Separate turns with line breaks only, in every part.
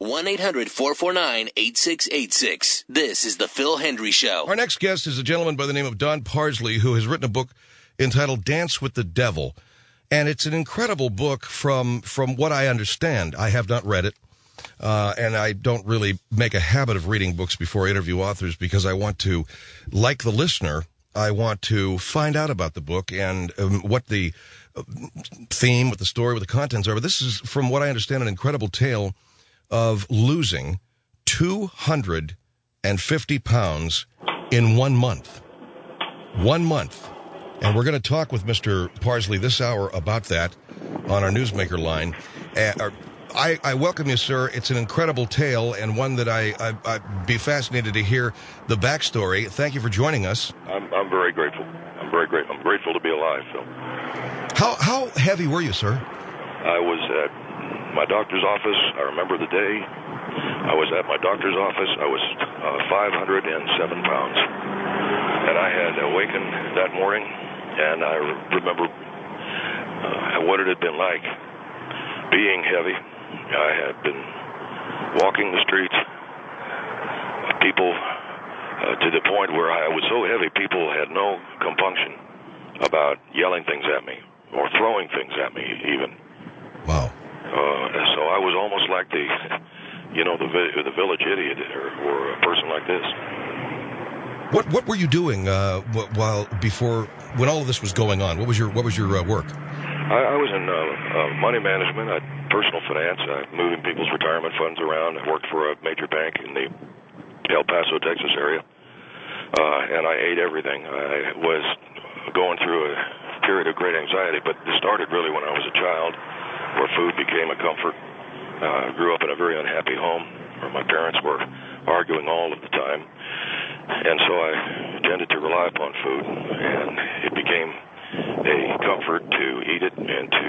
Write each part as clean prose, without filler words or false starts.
1-800-449-8686. This is The Phil Hendry Show.
Our next guest is a gentleman by the name of Don Parsley, who has written a book entitled Dance with the Devil. And it's an incredible book from what I understand. I have not read it. And I don't really make a habit of reading books before I interview authors because I want to, like the listener, I want to find out about the book and what the theme, what the story, what the contents are. But this is, from what I understand, an incredible tale of losing 250 pounds in 1 month. 1 month. And we're going to talk with Mr. Parsley this hour about that on our Newsmaker line. I welcome you, sir. It's an incredible tale and one that I'd be fascinated to hear the backstory. Thank you for joining us.
I'm very grateful. I'm grateful to be alive, Phil.
How heavy were you, sir?
I was at my doctor's office. I remember the day. I was at my doctor's office. I was 507 pounds. And I had awakened that morning, and I remember what it had been like being heavy. I had been walking the streets, people to the point where I was so heavy, people had no compunction about yelling things at me or throwing things at me even.
Wow.
So I was almost like the village idiot or a person like this.
What were you doing when all of this was going on? What was your work?
I was in money management, personal finance, moving people's retirement funds around. I worked for a major bank in the El Paso, Texas area, and I ate everything. I was going through a period of great anxiety, but it started really when I was a child, where food became a comfort. Grew up in a very unhappy home where my parents were arguing all of the time, and so I tended to rely upon food, and it became a comfort to eat it and to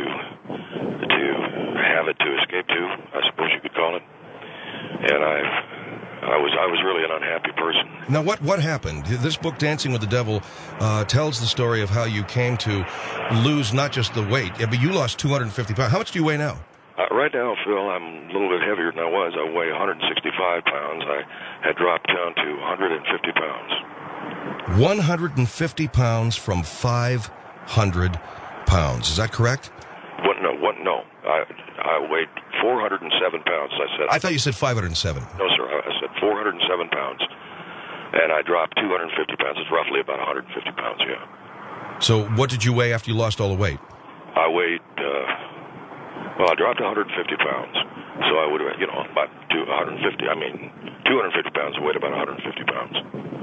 have it to escape to, I suppose you could call it. And I was really an unhappy person.
Now, what happened? This book, Dancing with the Devil, tells the story of how you came to lose not just the weight, but you lost 250 pounds. How much do you weigh now?
Right now, Phil, I'm a little bit heavier than I was. I weigh 165 pounds. I had dropped down to 150 pounds.
150 pounds from 500 pounds. Is that correct?
No. I weighed 407 pounds.
I thought you said 507.
No, sir. I said 407 pounds. And I dropped 250 pounds. It's roughly about 150 pounds, yeah.
So what did you weigh after you lost all the weight?
I weighed, I dropped 150 pounds. So I would have, about 250 pounds. I weighed about 150 pounds.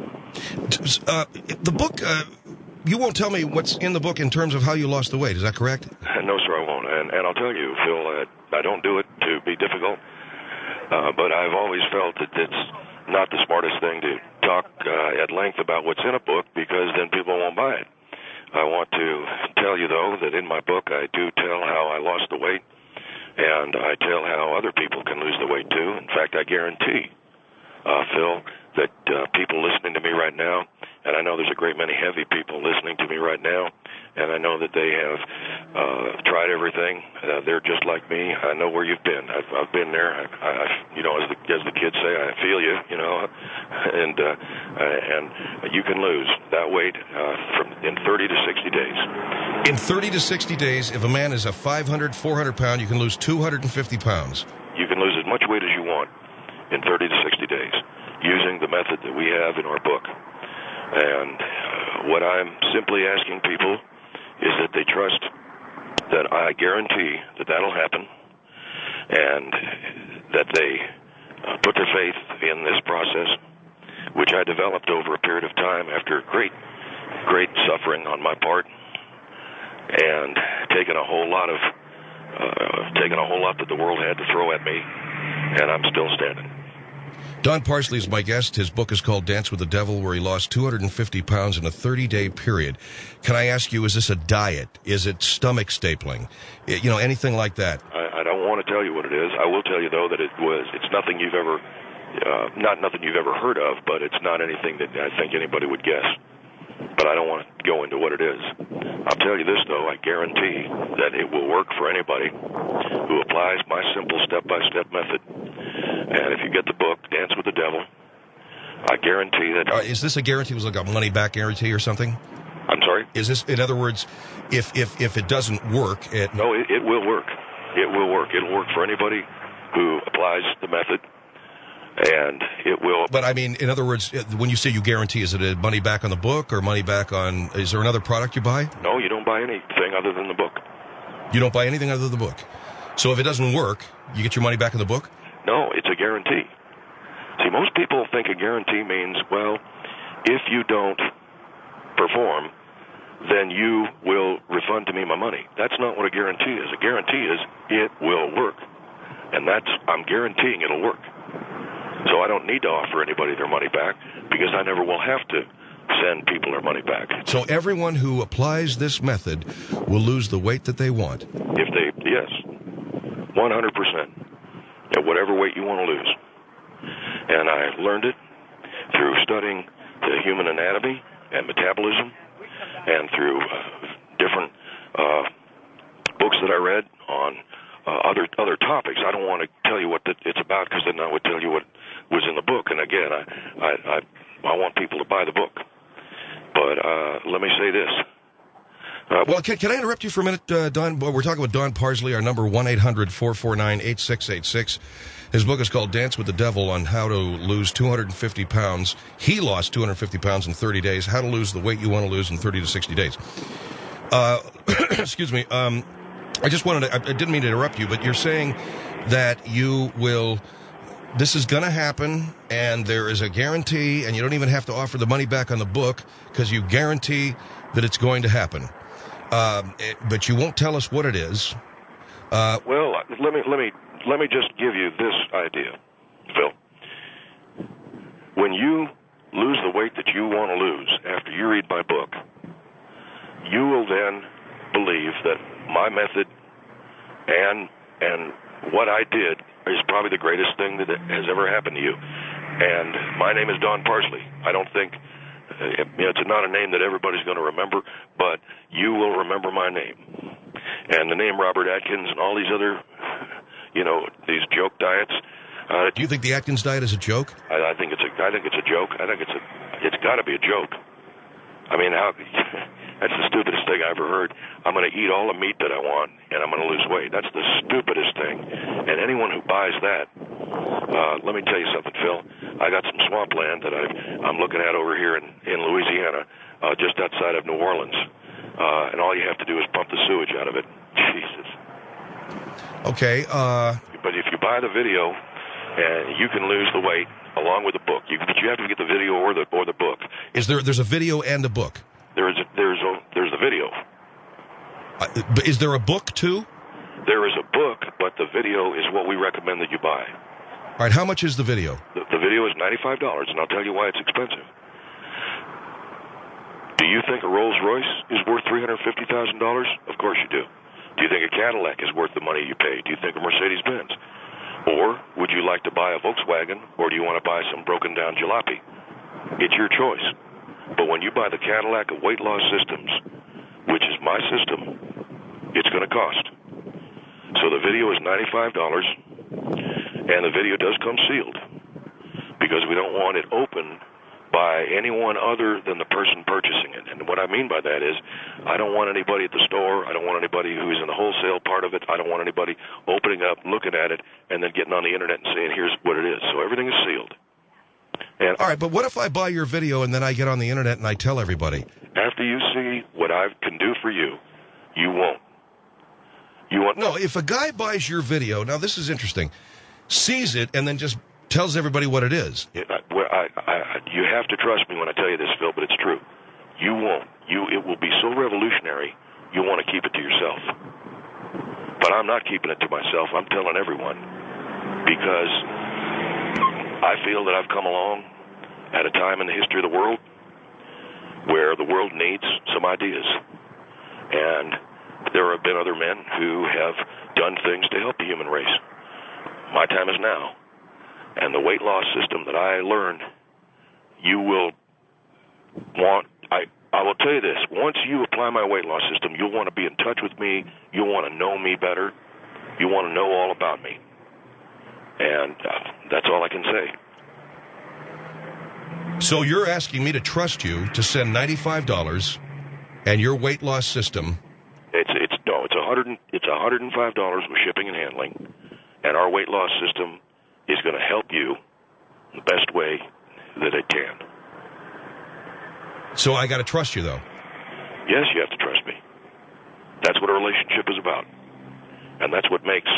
The book, you won't tell me what's in the book in terms of how you lost the weight. Is that correct?
No, sir, I won't. And I'll tell you, Phil, I don't do it to be difficult, but I've always felt that it's not the smartest thing to talk at length about what's in a book, because then people won't buy it. I want to tell you, though, that in my book I do tell how I lost the weight, and I tell how other people can lose the weight, too. In fact, I guarantee, Phil, that people listening to me right now, and I know there's a great many heavy people listening to me right now, and I know that they have tried everything. They're just like me. I know where you've been. I've been there. As the kids say, I feel you. And you can lose that weight in 30 to 60 days.
In 30 to 60 days, if a man is a 500, 400 pound, you can lose 250 pounds.
You can lose as much weight as you want in 30 to 60 days using the method that we have in our book. And what I'm simply asking people is that they trust that I guarantee that that'll happen, and that they put their faith in this process, which I developed over a period of time after great suffering on my part, and taking a whole lot that the world had to throw at me, and I'm still standing.
Don Parsley is my guest. His book is called Dance with the Devil, where he lost 250 pounds in a 30-day period. Can I ask you, is this a diet? Is it stomach stapling? Anything like that?
I don't want to tell you what it is. I will tell you, though, that it's nothing you've ever, nothing you've ever heard of, but it's not anything that I think anybody would guess. But I don't want to go into what it is. I'll tell you this, though. I guarantee that it will work for anybody who applies my simple step-by-step method. And if you get the book, Dance with the Devil, I guarantee that...
Is this a guarantee? Was it like a money-back guarantee or something?
I'm sorry?
Is this, in other words, if it doesn't work...
No, it will work. It will work. It'll work for anybody who applies the method, and it will...
But, I mean, in other words, when you say you guarantee, is it a money back on the book or money back on... Is there another product you buy?
No, you don't buy anything other than the book.
You don't buy anything other than the book? So if it doesn't work, you get your money back in the book?
No, it's a guarantee. See, most people think a guarantee means, well, if you don't perform, then you will refund to me my money. That's not what a guarantee is. A guarantee is it will work. And I'm guaranteeing it'll work. So I don't need to offer anybody their money back because I never will have to send people their money back.
So everyone who applies this method will lose the weight that they want?
Yes, 100%. At whatever weight you want to lose. And I learned it through studying the human anatomy and metabolism and through different books that I read on other topics. I don't want to tell you what it's about because then I would tell you what was in the book. And again, I want people to buy the book. But let me say this.
Well, can I interrupt you for a minute, Don? We're talking with Don Parsley. Our number 1-800-449-8686. His book is called Dance with the Devil on how to lose 250 pounds. He lost 250 pounds in 30 days. How to lose the weight you want to lose in 30 to 60 days. Excuse me. I just wanted to, I didn't mean to interrupt you, but you're saying that you will, this is going to happen and there is a guarantee and you don't even have to offer the money back on the book because you guarantee that it's going to happen. But you won't tell us what it is.
Well, let me just give you this idea, Phil. When you lose the weight that you want to lose after you read my book, you will then believe that my method and what I did is probably the greatest thing that has ever happened to you. And my name is Don Parsley. I don't think it's not a name that everybody's going to remember, but you will remember my name. And the name Robert Atkins and all these other, these joke diets.
Do you think the Atkins diet is a joke?
I think it's a joke. I think it's got to be a joke. I mean, that's the stupidest thing I ever heard. I'm going to eat all the meat that I want, and I'm going to lose weight. That's the stupidest thing. And anyone who buys that, let me tell you something, Phil. I got some swampland that I'm looking at over here in Louisiana, just outside of New Orleans. And all you have to do is pump the sewage out of it. Jesus.
Okay.
But if you buy the video, and you can lose the weight along with the book. But you have to get the video or the book.
There's a video and a book?
There's the video.
But is there a book too?
There is a book, but the video is what we recommend that you buy.
All right, how much is the video?
The video is $95, and I'll tell you why it's expensive. Do you think a Rolls Royce is worth $350,000? Of course you do. Do you think a Cadillac is worth the money you pay? Do you think a Mercedes Benz? Or would you like to buy a Volkswagen, or do you want to buy some broken-down jalopy? It's your choice. But when you buy the Cadillac of Weight Loss Systems, which is my system, it's going to cost. So the video is $95, and the video does come sealed, because we don't want it open by anyone other than the person purchasing it. And what I mean by that is, I don't want anybody at the store, I don't want anybody who is in the wholesale part of it, I don't want anybody opening up, looking at it, and then getting on the internet and saying, here's what it is. So everything is sealed. And
all right, but what if I buy your video and then I get on the internet and I tell everybody?
After you see what I can do for you, you won't. You won't.
No, if a guy buys your video, now this is interesting, sees it and then just tells everybody what it is.
You have to trust me when I tell you this, Phil, but it's true. You won't. It will be so revolutionary, you want to keep it to yourself. But I'm not keeping it to myself. I'm telling everyone, because I feel that I've come along at a time in the history of the world where the world needs some ideas. And there have been other men who have done things to help the human race. My time is now. And the weight loss system that I learned, you will want, I will tell you this, once you apply my weight loss system, you'll want to be in touch with me, you'll want to know me better, you want to know all about me. And that's all I can say.
So you're asking me to trust you to send $95 and your weight loss system.
It's $105 with shipping and handling, and our weight loss system is going to help you the best way that it can.
So I got to trust you, though.
Yes, you have to trust me. That's what a relationship is about, and that's what makes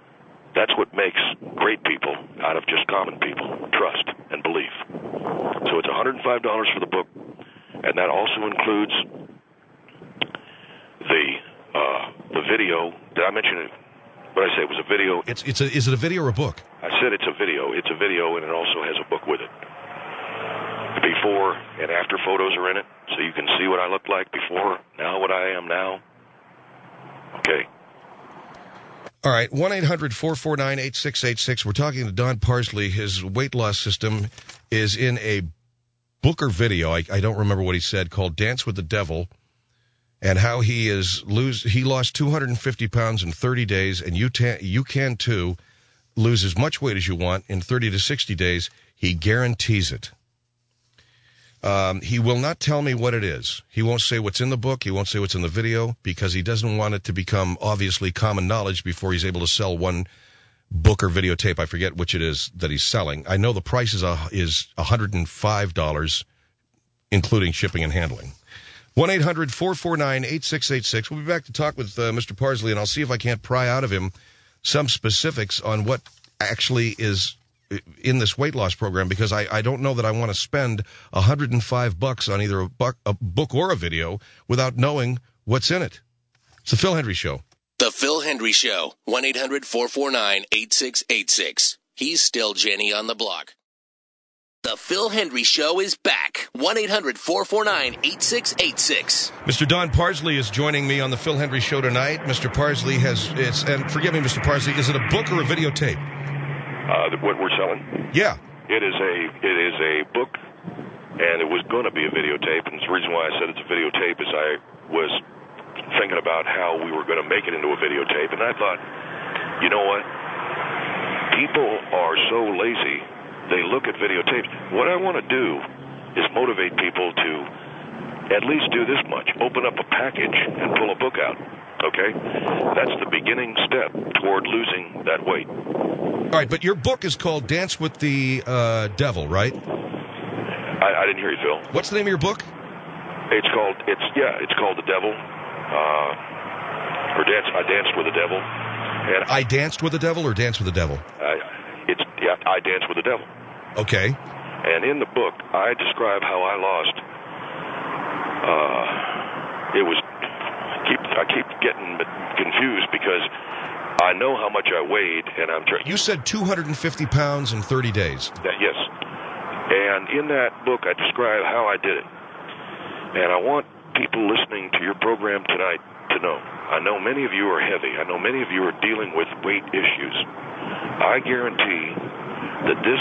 great people out of just common people: trust and belief. So it's $105 for the book, and that also includes the video. Did I mention it? What did I say? It was a video.
Is it a video or a book?
I said it's a video. It's a video, and it also has a book with it. Before and after photos are in it, so you can see what I looked like before, now what I am now. Okay.
All right, 1-800-449-8686. We're talking to Don Parsley. His weight loss system is in a book or video, I don't remember what he said, called Dance with the Devil, and how he lost 250 pounds in 30 days, and you can too lose as much weight as you want in 30 to 60 days. He guarantees it. He will not tell me what it is. He won't say what's in the book. He won't say what's in the video because he doesn't want it to become obviously common knowledge before he's able to sell one book or videotape. I forget which it is that he's selling. I know the price is $105, including shipping and handling. 1-800-449-8686. We'll be back to talk with Mr. Parsley, and I'll see if I can't pry out of him some specifics on what actually is in this weight loss program, because I don't know that I want to spend $105 on either a book or a video without knowing what's in it. It's the Phil Hendry Show.
The Phil Hendry Show. 1-800-449-8686. He's still Jenny on the block. The Phil Hendry Show is back. 1-800-449-8686.
Mr. Don Parsley is joining me on the Phil Hendry Show tonight. Mr. Parsley and forgive me, Mr. Parsley, is it a book or a videotape?
What we're selling?
Yeah.
It is a book, and it was going to be a videotape, and the reason why I said it's a videotape is I was thinking about how we were going to make it into a videotape, and I thought, you know what? People are so lazy, they look at videotapes. What I want to do is motivate people to at least do this much, open up a package and pull a book out, okay? That's the beginning step toward losing that weight.
All right, but your book is called Dance with the Devil, right?
I didn't hear you, Phil.
What's the name of your book?
It's called The Devil. I Danced with the Devil. And
I Danced with the Devil or Dance with the Devil?
I Danced with the Devil.
Okay.
And in the book, I describe how I lost. I keep getting confused because I know how much I weighed, and I'm trying.
You said 250 pounds in 30 days.
Yes. And in that book, I describe how I did it. And I want people listening to your program tonight to know. I know many of you are heavy. I know many of you are dealing with weight issues. I guarantee that this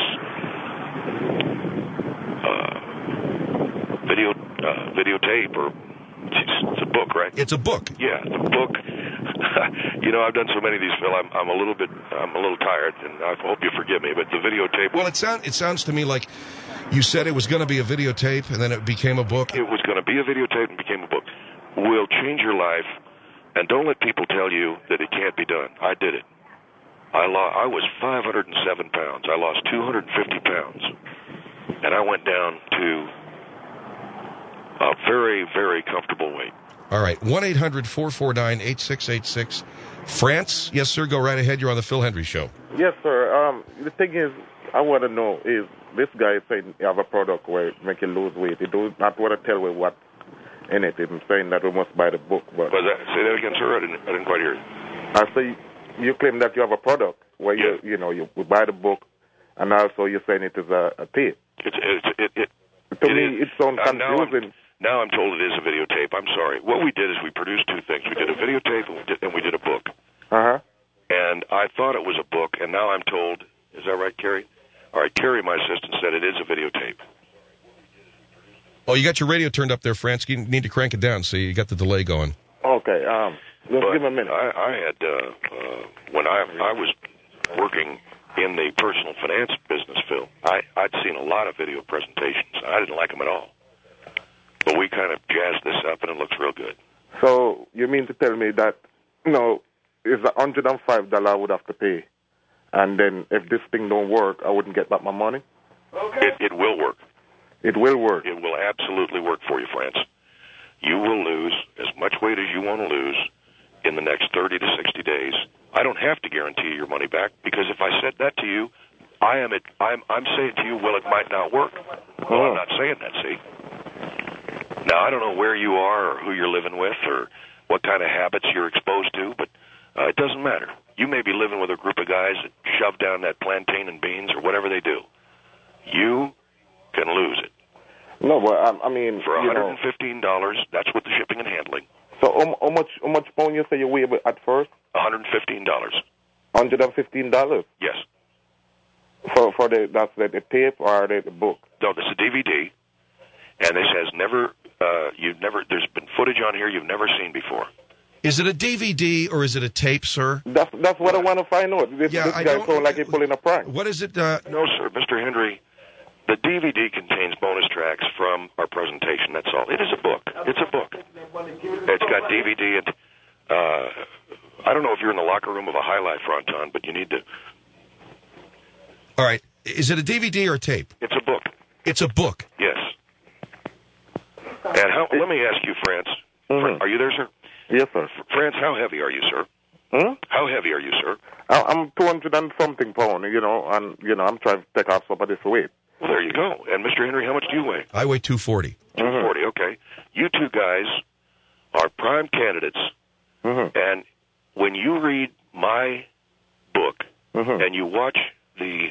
videotape, or it's a book, right?
It's a book.
Yeah, it's a book. You know, I've done so many of these, Phil. I'm a little tired, and I hope you forgive me. But the videotape.
Well, it sounds to me like you said it was going to be a videotape, and then it became a book.
It was going to be a videotape and became a book. Will change your life, and don't let people tell you that it can't be done. I did it. I was 507 pounds. I lost 250 pounds, and I went down to a very, very comfortable weight.
All right, 1-800-449-8686. France? Yes, sir, go right ahead. You're on the Phil Hendry Show.
Yes, sir. The thing is, I want to know is, this guy is saying you have a product where it make you lose weight. He do not want to tell me what's in it. I'm saying that we must buy the book. But
say that again, sir? I didn't quite hear you.
I say you claim that you have a product where you buy the book, and also you're saying it is a tape. To me, it sounds confusing.
Now I'm told it is a videotape. I'm sorry. What we did is we produced two things. We did a videotape and we did a book.
Uh-huh.
And I thought it was a book, and now I'm told, is that right, Carrie? All right, Carrie, my assistant, said it is a videotape.
Oh, you got your radio turned up there, France. You need to crank it down so you got the delay going.
Okay. Just give me a minute.
I had, when I was working in the personal finance business, Phil. I'd seen a lot of video presentations. I didn't like them at all. But we kind of jazzed this up, and it looks real good.
So you mean to tell me that, it's $105 I would have to pay, and then if this thing don't work, I wouldn't get back my money?
Okay. It will work.
It will work.
It will absolutely work for you, France. You will lose as much weight as you want to lose in the next 30 to 60 days. I don't have to guarantee your money back, because if I said that to you, I'm saying to you, well, it might not work. Well, I'm not saying that, see? Now, I don't know where you are or who you're living with or what kind of habits you're exposed to, but it doesn't matter. You may be living with a group of guys that shove down that plantain and beans or whatever they do. You can lose it.
No, but I mean,
for $115, that's with the shipping and handling.
So how much pound you say you weigh at first?
$115.
$115?
Yes.
For that's the tape or the book?
No, this is a DVD, and this has there's been footage on here you've never seen before.
Is it a DVD or is it a tape, sir?
That's what I want to find out. This guy sounds like he's pulling a prank.
What is it?
No, sir, Mr. Henry. The DVD contains bonus tracks from our presentation. That's all. It is a book. It's a book. It's got DVD and I don't know if you're in the locker room of a High Life, Ronton, but you need to.
All right. Is it a DVD or a tape?
It's a book.
It's a book.
Yes. And let me ask you, France.
Mm-hmm.
Are you there, sir?
Yes, sir.
France, how heavy are you, sir? How heavy are you, sir?
I'm 200 and something pound, and I'm trying to take off some of this weight.
Well, there you go. And Mr. Henry, how much do you weigh?
I weigh 240.
240, okay. You two guys are prime candidates.
Mm-hmm.
And when you read my book and you watch the,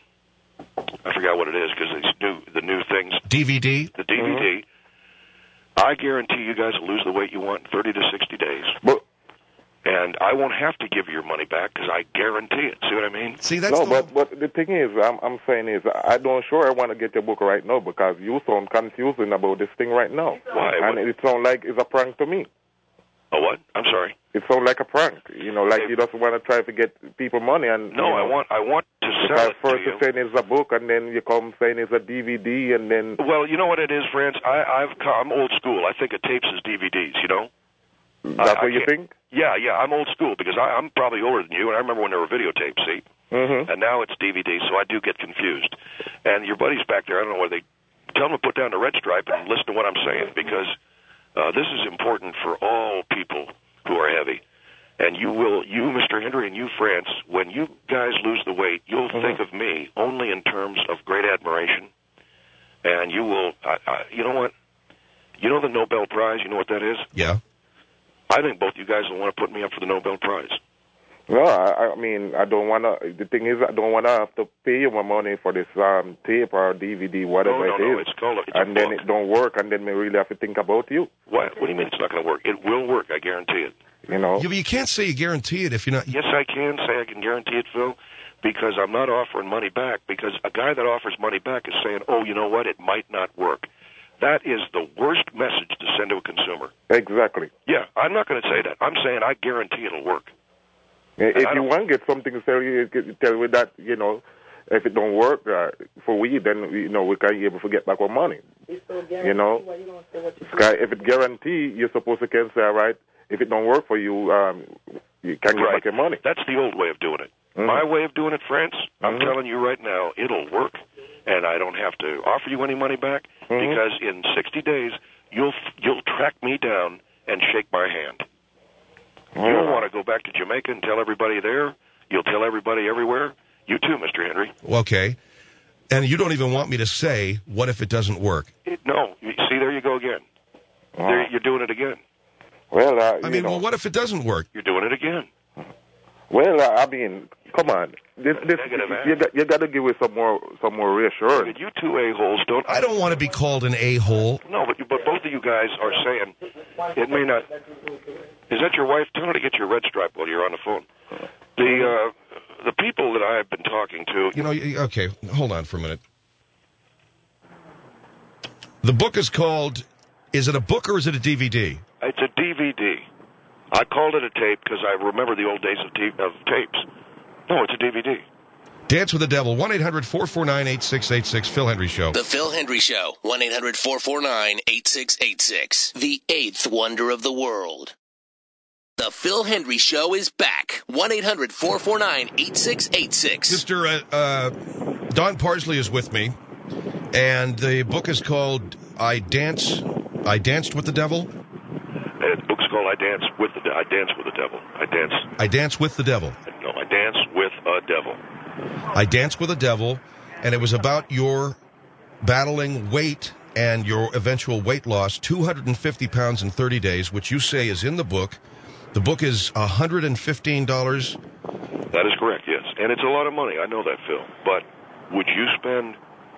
I forgot what it is because it's the new things.
DVD?
The DVD. I guarantee you guys will lose the weight you want in 30 to 60 days. And I won't have to give you your money back because I guarantee it. See what I mean?
See, that's
but the thing is, I'm saying is, I don't sure I want to get your book right now because you sound confusing about this thing right now.
Why?
And it sounds like it's a prank to me.
A what? I'm sorry.
It sounds like a prank. Like you just want to try to get people money. And
no, I want to sell it
first
to you.
you're saying it's a book, and then you come saying it's a DVD, and then.
Well, you know what it is, France. I'm old school. I think of tapes as DVDs. You know.
That's what you think?
Yeah, I'm old school because I'm probably older than you, and I remember when there were videotapes, see?
Mm-hmm.
And now it's DVD, so I do get confused. And your buddies back there, I don't know whether they tell them to put down the red stripe and listen to what I'm saying because this is important for all people who are heavy. And you, Mr. Henry, and you, France, when you guys lose the weight, you'll think of me only in terms of great admiration. And you will, you know what? You know the Nobel Prize? You know what that is?
Yeah.
I think both you guys will want to put me up for the Nobel Prize.
No, I mean, I don't want to. The thing is, I don't want to have to pay you my money for this tape or DVD, whatever it is.
It's
then it don't work, and then we really have to think about you.
What do you mean it's not going to work? It will work, I guarantee it.
Yeah, but you can't say you guarantee it if you're not.
Yes, I can say I can guarantee it, Phil, because I'm not offering money back. Because a guy that offers money back is saying, oh, you know what, it might not work. That is the worst message to send to a consumer.
Exactly.
Yeah, I'm not going to say that. I'm saying I guarantee it'll work.
If you want to get something to tell you that, if it don't work for we, then, we can be able to get back our money. If it guarantee, you're supposed to can say, all right, if it don't work for you, you can get back your money.
That's the old way of doing it. My way of doing it, France, I'm telling you right now, it'll work. And I don't have to offer you any money back because in 60 days you'll track me down and shake my hand. You'll want to go back to Jamaica and tell everybody there. You'll tell everybody everywhere. You too, Mr. Henry.
Okay. And you don't even want me to say, what if it doesn't work?
No. See, there you go again. You're doing it again.
Well,
well, what if it doesn't work?
You're doing it again.
Well, come on. You got to give us some more reassurance.
You two a-holes don't.
I don't want to be called an a-hole.
No, but both of you guys are saying it may not. Is that your wife? Tell her to get your red stripe while you're on the phone. The people that I've been talking to.
Okay, hold on for a minute. The book is called. Is it a book or is it a DVD?
It's a DVD. I called it a tape because I remember the old days of tapes. No, it's a DVD.
Dance with the Devil, 1-800-449-8686, Phil Hendry Show.
The Phil Hendry Show, 1-800-449-8686. The eighth wonder of the world. The Phil Hendry Show is back. 1-800-449-8686.
Mr. Don Parsley is with me, and the book is called I Danced with the Devil?
The book's called I Dance with the Devil. I Dance with the Devil. No, I Dance with a Devil.
I Dance with a Devil, and it was about your battling weight and your eventual weight loss, 250 pounds in 30 days, which you say is in the book. The book is $115.
That is correct, yes. And it's a lot of money, I know that, Phil. But would you spend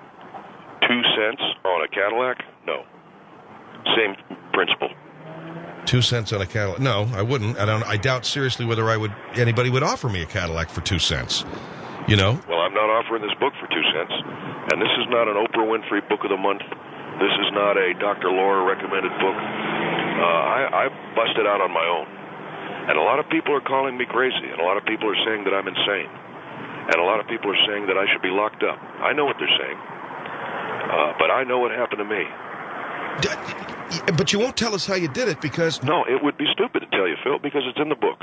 2 cents on a Cadillac? No. Same principle.
2 cents on a Cadillac? No, I wouldn't. I doubt seriously whether anybody would offer me a Cadillac for 2 cents. You know?
Well, I'm not offering this book for 2 cents. And this is not an Oprah Winfrey Book of the Month. This is not a Dr. Laura recommended book. I busted out on my own. And a lot of people are calling me crazy, and a lot of people are saying that I'm insane. And a lot of people are saying that I should be locked up. I know what they're saying. But I know what happened to me.
But you won't tell us how you did it because...
No, it would be stupid to tell you, Phil, because it's in the book.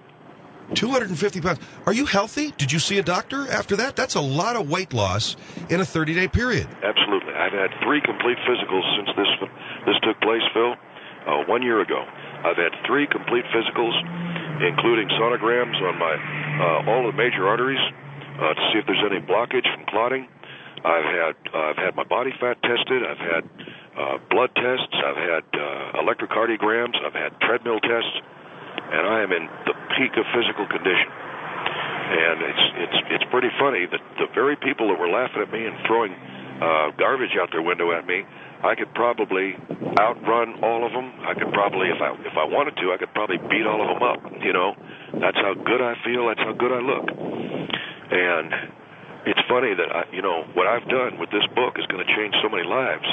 250 pounds. Are you healthy? Did you see a doctor after that? That's a lot of weight loss in a 30-day period.
Absolutely. I've had 3 complete physicals since this took place, Phil, 1 year ago. I've had 3 complete physicals, including sonograms on my all the major arteries to see if there's any blockage from clotting. I've had my body fat tested. I've had blood tests. I've had electrocardiograms. I've had treadmill tests, and I am in the peak of physical condition. And it's pretty funny that the very people that were laughing at me and throwing garbage out their window at me, I could probably outrun all of them. I could probably, if I wanted to, I could probably beat all of them up. You know, that's how good I feel. That's how good I look. And it's funny that what I've done with this book is going to change so many lives.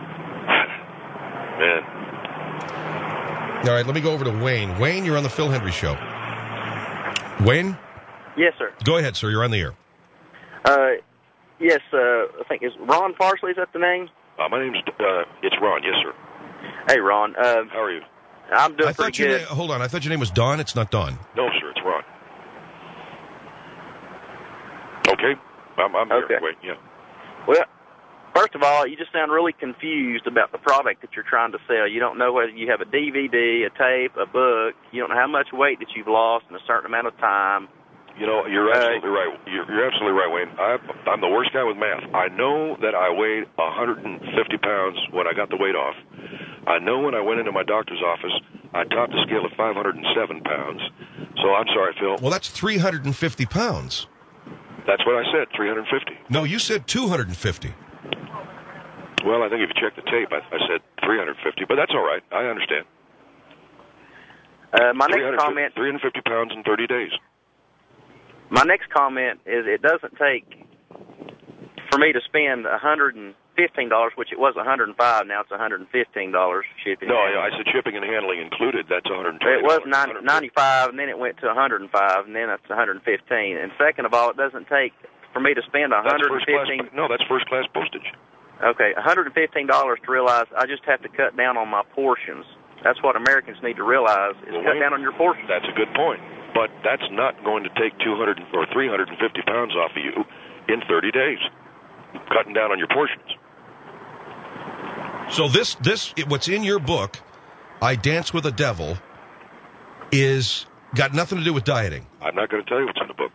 Man.
All right, let me go over to Wayne. Wayne, you're on the Phil Hendry Show. Wayne?
Yes, sir.
Go ahead, sir. You're on the air.
Yes, I think it's Ron Parsley. Is that the name?
My name's it's Ron. Yes, sir.
Hey, Ron.
How are you?
I'm doing pretty good.
Hold on. I thought your name was Don. It's not Don.
No, sir. It's Ron. Okay. I'm here.
Okay.
Wait, yeah.
Well, first of all, you just sound really confused about the product that you're trying to sell. You don't know whether you have a DVD, a tape, a book. You don't know how much weight that you've lost in a certain amount of time.
You know, you're absolutely right. You're absolutely right, Wayne. I'm the worst guy with math. I know that I weighed 150 pounds when I got the weight off. I know when I went into my doctor's office, I topped the scale at 507 pounds. So I'm sorry, Phil.
Well, that's 350 pounds.
That's what I said, 350.
No, you said 250.
Well, I think if you check the tape, I said 350, but that's all right. I understand.
My next comment...
350 pounds in 30 days.
My next comment is it doesn't take for me to spend $115, which it was $105, now it's $115 shipping.
No, I said shipping and handling included. That's $120.
It was $95, and then it went to $105, and then it's $115. And second of all, it doesn't take for me to spend $115.
No, that's first class postage.
Okay, $115 to realize I just have to cut down on my portions. That's what Americans need to realize is cut down on your portions.
That's a good point. But that's not going to take 200 or 350 pounds off of you in 30 days, cutting down on your portions.
So what's in your book, I Dance with a Devil, is got nothing to do with dieting.
I'm not going to tell you what's in the book.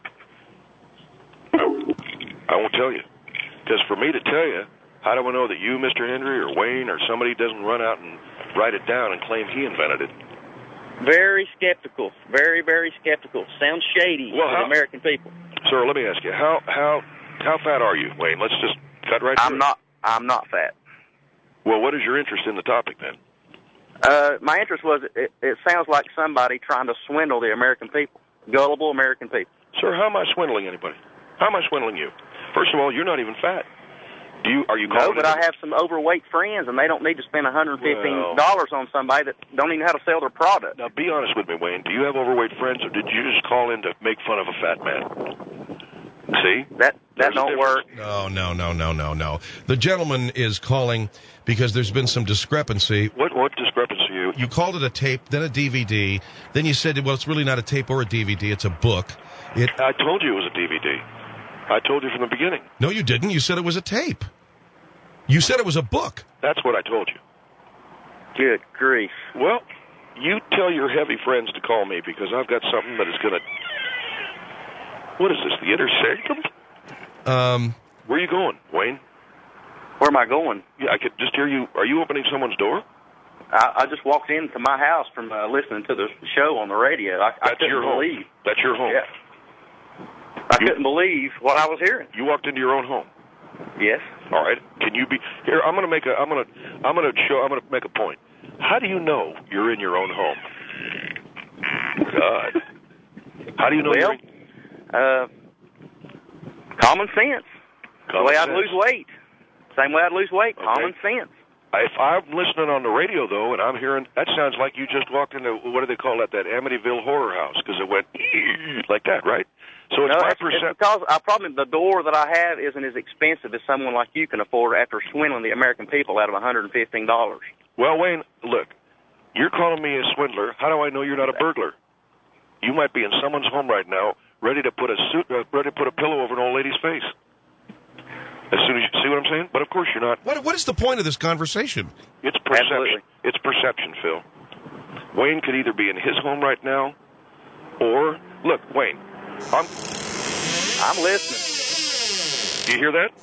I won't tell you. Because for me to tell you, how do I know that you, Mr. Hendry, or Wayne, or somebody doesn't run out and write it down and claim he invented it?
Very skeptical. Very, very skeptical. Sounds shady to the American people.
Sir, let me ask you, how fat are you, Wayne? Let's just cut right through.
I'm not fat.
Well, what is your interest in the topic, then?
My interest was it sounds like somebody trying to swindle the American people, gullible American people.
Sir, how am I swindling anybody? How am I swindling you? First of all, you're not even fat. Are you calling?
No, but I have some overweight friends, and they don't need to spend $115 on somebody that don't even know how to sell their product.
Now, be honest with me, Wayne. Do you have overweight friends, or did you just call in to make fun of a fat man? See?
That
There's a
don't work.
No. The gentleman is calling because there's been some discrepancy.
What discrepancy?
You called it a tape, then a DVD, then you said, well, it's really not a tape or a DVD, it's a book.
I told you it was a DVD. I told you from the beginning.
No, you didn't. You said it was a tape. You said it was a book.
That's what I told you.
Good grief.
Well, you tell your heavy friends to call me because I've got something that is going to... What is this, the Intersanctum? Where are you going, Wayne?
Where am I going?
Yeah, I could just hear you. Are you opening someone's door?
I just walked into my house from listening to the show on the radio. I couldn't believe.
That's your home.
Yeah. I couldn't believe what I was hearing.
You walked into your own home.
Yes.
All right. Can you be here? I'm going to make a point. How do you know you're in your own home? God. How do you know?
Well, common sense. The way I'd lose weight. Same way I'd lose weight. Okay. Common sense.
If I'm listening on the radio, though, and I'm hearing, that sounds like you just walked into, what do they call that Amityville horror house, because it went like that, right? So it's my perception.
It's because the door that I have isn't as expensive as someone like you can afford after swindling the American people out of $115.
Well, Wayne, look, you're calling me a swindler. How do I know you're not a burglar? You might be in someone's home right now, ready to put a pillow over an old lady's face. As soon as you see what I'm saying? But of course you're not.
What is the point of this conversation?
It's perception.
Absolutely.
It's perception, Phil. Wayne could either be in his home right now, or look, Wayne, I'm
listening.
Do you hear that?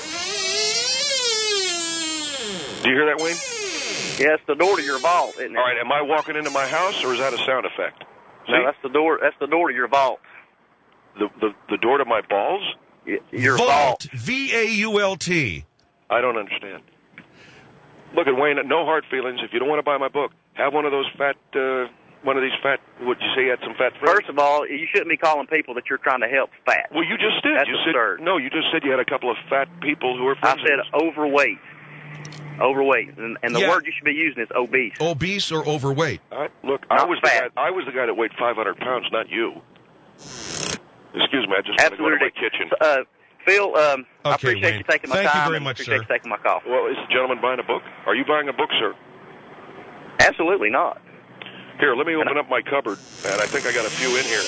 Do you hear that, Wayne?
Yeah, it's the door to your vault, isn't it?
All right, am I walking into my house, or is that a sound effect?
No, that's the door. That's the door to your vault.
The door to my balls?
Your vault. V-A-U-L-T.
I don't understand. Look at Wayne. No hard feelings. If you don't want to buy my book, have one of these fat. Would you say you had some fat friends?
First of all, you shouldn't be calling people that you're trying to help fat.
Well, you just did.
That's absurd.
No, you just said you had a couple of fat people who were friends.
I said overweight. Overweight, and the word you should be using is obese.
Obese or overweight?
Look, I was the guy that weighed 500 pounds, not you. Excuse me, I just want to go to my kitchen.
Phil,
okay,
I appreciate you taking my time.
Thank you very much,
sir. I appreciate you taking my call.
Well, is the gentleman buying a book? Are you buying a book, sir?
Absolutely not.
Here, let me open up my cupboard, and I think I got a few in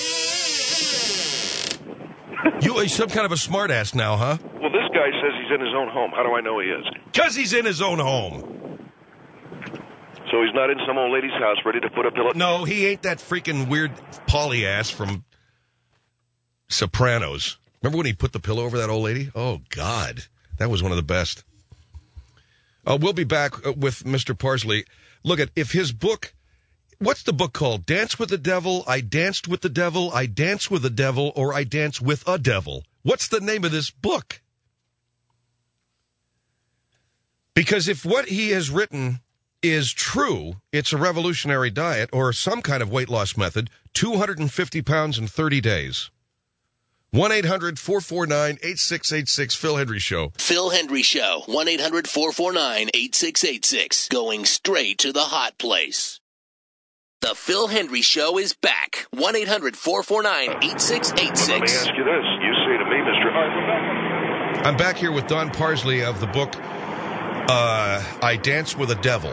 here.
You are some kind of a smartass now, huh?
Well, this guy says he's in his own home. How do I know he is?
Because he's in his own home.
So he's not in some old lady's house ready to put a pillow?
No, he ain't that freaking weird Polly ass from Sopranos. Remember when he put the pillow over that old lady? Oh, God. That was one of the best. We'll be back with Mr. Parsley. Look at, if his book, what's the book called? Dance with the Devil, I Danced with the Devil, I Dance with the Devil, or I Dance with a Devil? What's the name of this book? Because if what he has written is true, it's a revolutionary diet or some kind of weight loss method, 250 pounds in 30 days. 1-800-449-8686, Phil Hendry Show.
Phil Hendry Show, 1-800-449-8686. Going straight to the hot place. The Phil Hendry Show is back. 1-800-449-8686.
Let me ask you this. You say to me, Mr. Hart,
I'm back here with Don Parsley of the book, I Dance with a Devil.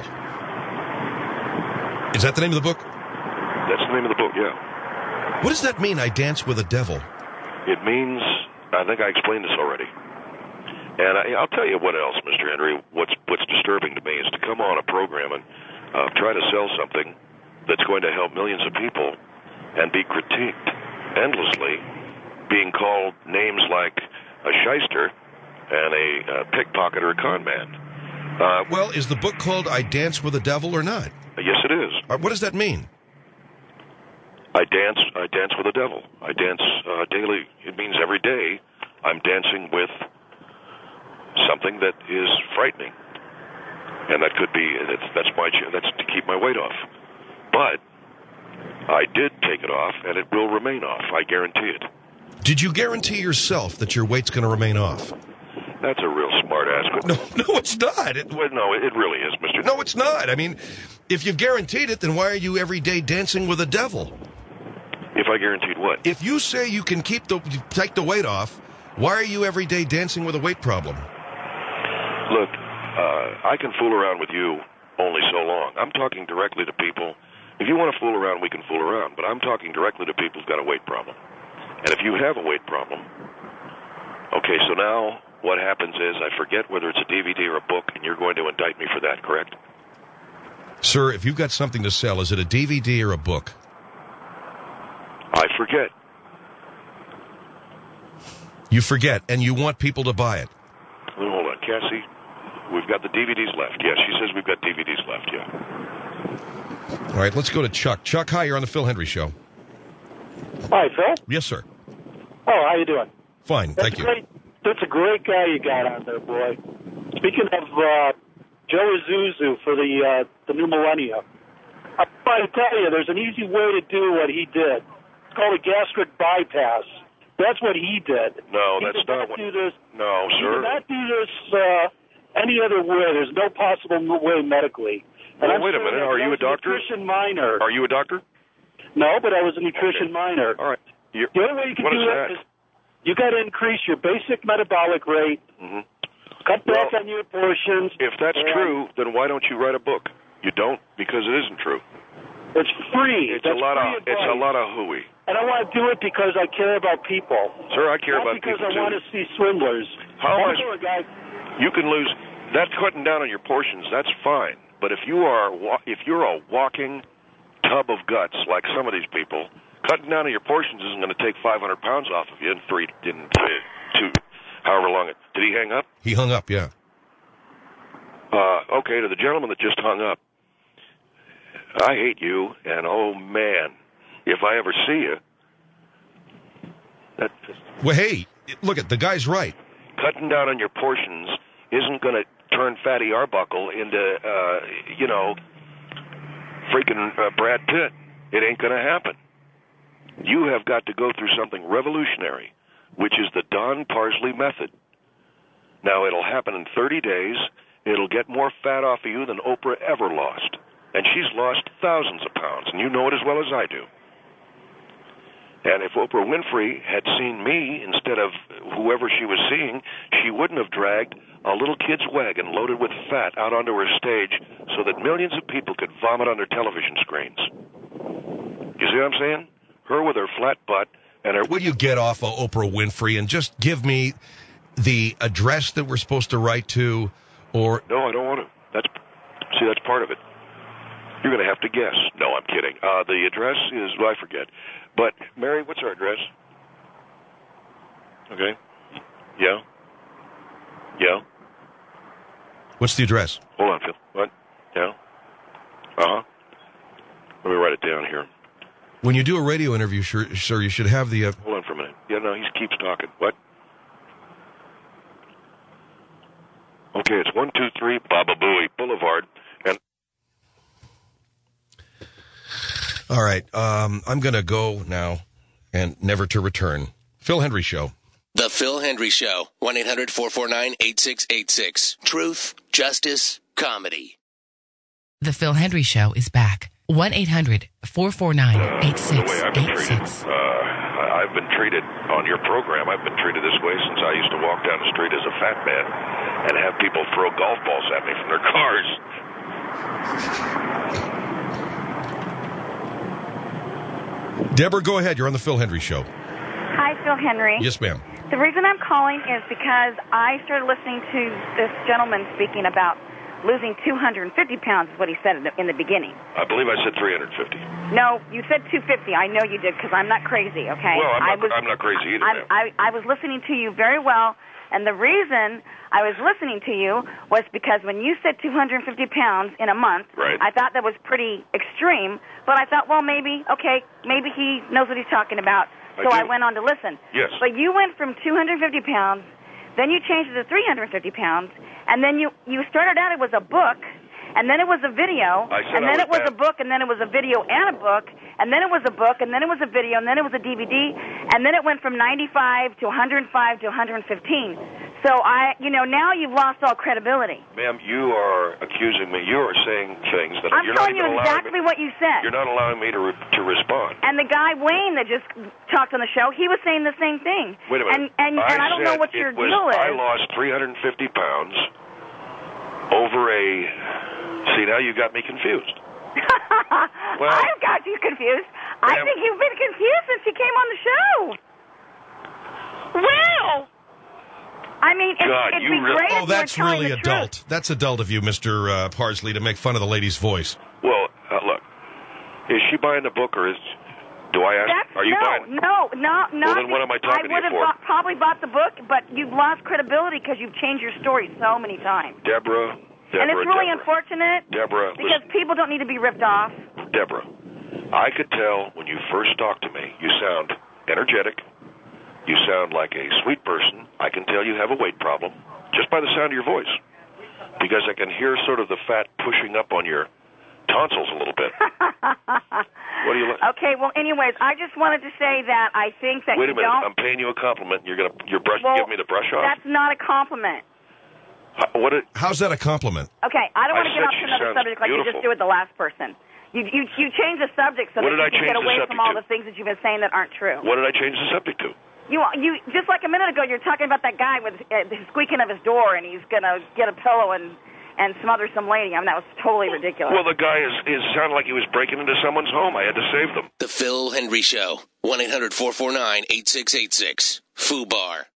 Is that the name of the book?
That's the name of the book, yeah.
What does that mean, I Dance with a Devil?
It means, I think I explained this already. And I'll tell you what else, Mr. Henry. What's disturbing to me is to come on a program and try to sell something that's going to help millions of people and be critiqued endlessly, being called names like a shyster and a pickpocket or a con man.
Well, is the book called I Dance with the Devil or not?
Yes, it is.
What does that mean?
I dance with the devil. I dance daily. It means every day I'm dancing with something that is frightening. And that could be, that's to keep my weight off. But I did take it off, and it will remain off. I guarantee it.
Did you guarantee yourself that your weight's going to remain off?
That's a real smart ass.
No, it's not.
No, it really is, Mr.
No, it's not. I mean, if you've guaranteed it, then why are you every day dancing with the devil?
If I guaranteed what?
If you say you can take the weight off, Why are you every day dancing with a weight problem?
Look, I can fool around with you only so long. I'm talking directly to people. If you want to fool around, we can fool around, but I'm talking directly to people who've got a weight problem. And if you have a weight problem, okay, so now what happens is I forget whether it's a DVD or a book, and you're going to indict me for that, correct?
Sir, if you've got something to sell, is it a DVD or a book?
I forget.
You forget, and you want people to buy it.
Hold on, Cassie. We've got the DVDs left. Yeah, she says we've got DVDs left, yeah.
All right, let's go to Chuck. Chuck, hi, you're on the Phil Hendry Show.
Hi, Phil.
Yes, sir.
Oh, how you doing?
Fine, thank you.
That's a great guy you got on there, boy. Speaking of Joe Isuzu for the new millennia, I'm trying to tell you, there's an easy way to do what he did. It's called a gastric bypass. That's what he did.
No, that's not what...
Do this.
No, sir.
He did not do this any other way. There's no possible way medically. And
well, wait a minute. Are you a doctor?
Nutrition minor.
Are you a doctor?
No, but I was a nutrition minor.
All right.
The only way you can do it is you got to increase your basic metabolic rate, cut back on your portions.
If that's true, then why don't you write a book? You don't, because it isn't true.
It's free.
It's a lot of hooey.
And I want to do it because I care about people.
Sir, I care about people
too. Not because I want to see swindlers.
You can lose. That's cutting down on your portions. That's fine. But if you're a walking tub of guts like some of these people, cutting down on your portions isn't going to take 500 pounds off of you in however long it. Did he hang up?
He hung up, yeah.
Okay, to the gentleman that just hung up, I hate you, and oh man, if I ever see you,
well, hey, look the guy's right.
Cutting down on your portions isn't going to turn Fatty Arbuckle into, freaking Brad Pitt. It ain't going to happen. You have got to go through something revolutionary, which is the Don Parsley method. Now, it'll happen in 30 days. It'll get more fat off of you than Oprah ever lost. And she's lost thousands of pounds, and you know it as well as I do. And if Oprah Winfrey had seen me instead of whoever she was seeing, she wouldn't have dragged a little kid's wagon loaded with fat out onto her stage so that millions of people could vomit on their television screens. You see what I'm saying? Her with her flat butt and her...
Will you get off of Oprah Winfrey and just give me the address that we're supposed to write to, or...
No, I don't want to. That's part of it. You're going to have to guess. No, I'm kidding. The address is... Well, I forget. But, Mary, what's our address? Okay. Yeah? Yeah?
What's the address?
Hold on, Phil. What? Yeah? Uh-huh. Let me write it down here.
When you do a radio interview, sir, you should have the...
Hold on for a minute. Yeah, no, he keeps talking. What? Okay, it's 123 Baba Booey Boulevard. And
all right, I'm going to go now and never to return. Phil Hendry Show.
The Phil Hendry Show. 1-800-449-8686. Truth, justice, comedy.
The Phil Hendry Show is back. 1-800-449-8686.
I've been treated on your program. I've been treated this way since I used to walk down the street as a fat man and have people throw golf balls at me from their cars.
Deborah, go ahead. You're on the Phil Hendry Show.
Hi, Phil Hendry.
Yes, ma'am.
The reason I'm calling is because I started listening to this gentleman speaking about losing 250 pounds is what he said in the beginning.
I believe I said 350.
No, you said 250. I know you did because I'm not crazy, okay?
Well, I'm not crazy either.
I was listening to you very well, and the reason I was listening to you was because when you said 250 pounds in a month,
right.
I thought that was pretty extreme, but I thought, well, maybe he knows what he's talking about, so I went on to listen.
Yes.
But you went from 250 pounds, then you changed it to 350 pounds, and then you started out it was a book, and then it was a video, and then it was a book, and then it was a video and a book, and then it was a book, and then it was a video, and then it was a DVD, and then it went from 95 to 105 to 115. So now you've lost all credibility.
Ma'am, you are accusing me. You are saying things that
I'm
you're not
telling
even
you exactly what you said.
You're not allowing me to respond.
And the guy Wayne that just talked on the show, he was saying the same thing.
Wait a minute.
And I don't know what your deal is.
I lost 350 pounds over a. See, now you got me confused. Well,
I've got you confused. I think you've been confused since you came on the show. Well, I mean, it'd be great if
that's
you were telling
really
the
adult.
truth.
That's adult of you, Mr. Parsley, to make fun of the lady's voice.
Well, look, is she buying the book, or do I ask? Are you buying?
No.
Well, then what am I talking to you for?
I would have probably bought the book, but you've lost credibility because you've changed your story so many times.
Deborah,
and it's really unfortunate.
Deborah,
because people don't need to be ripped off.
Deborah, I could tell when you first talked to me, you sound energetic. You sound like a sweet person. I can tell you have a weight problem just by the sound of your voice, because I can hear sort of the fat pushing up on your tonsils a little bit. What do you like?
Okay, well, anyways, I just wanted to say that I think that
Wait a minute,
don't...
I'm paying you a compliment. You're giving me the brush off?
That's not a compliment.
How's that a compliment?
Okay, I don't want to get off to
she
another
sounds
subject like you just did with the last person. You changed the subject so
What
that
did I
you can
change
get
the
away
subject
from all
to?
the things that you've been saying that aren't true.
What did I change the subject to?
You just like a minute ago, you're talking about that guy with the squeaking of his door, and he's gonna get a pillow and smother some lady. I mean, that was totally ridiculous.
Well, the guy sounded like he was breaking into someone's home. I had to save them.
The Phil Hendry Show. 1-800-449-8686. FUBAR.